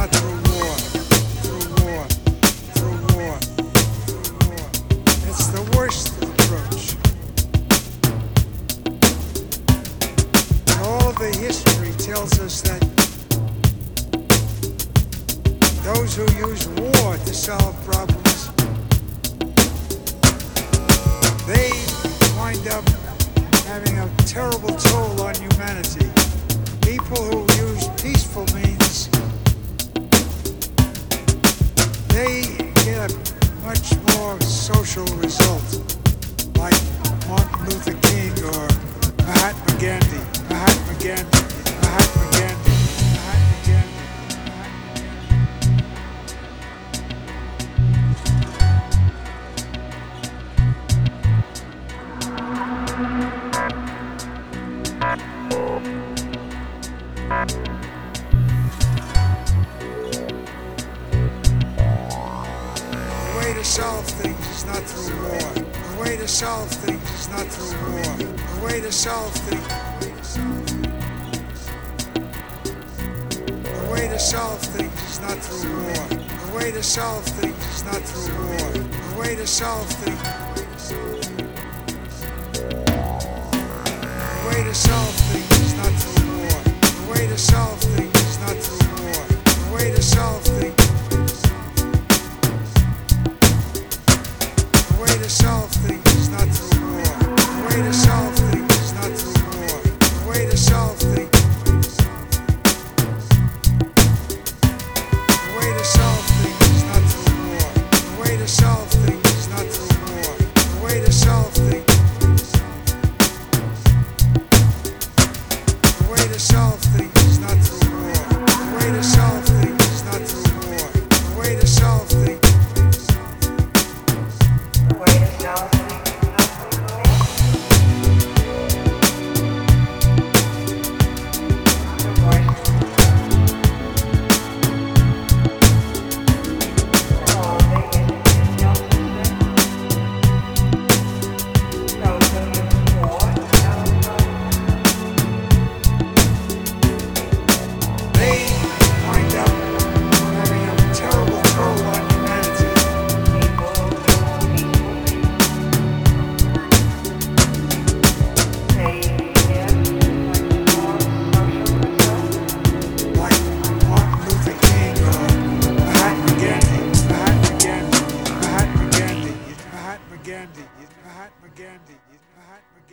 not through war, through war, through war, through war. It's the worst approach. All of the history tells us that those who use war to solve problems, they wind up having a terrible toll on humanity. People who use peaceful means, they get a much more social result, like Martin Luther King or Mahatma Gandhi, Mahatma Gandhi, Mahatma Gandhi, Mahatma Gandhi. The way to solve things is not through war. The way to solve things is not through war. The way to solve things. The way to solve things is not through war. The way to solve things is not through war. The way to solve things. The way to solve things is not through war. The way to solve things is not through war. The way to solve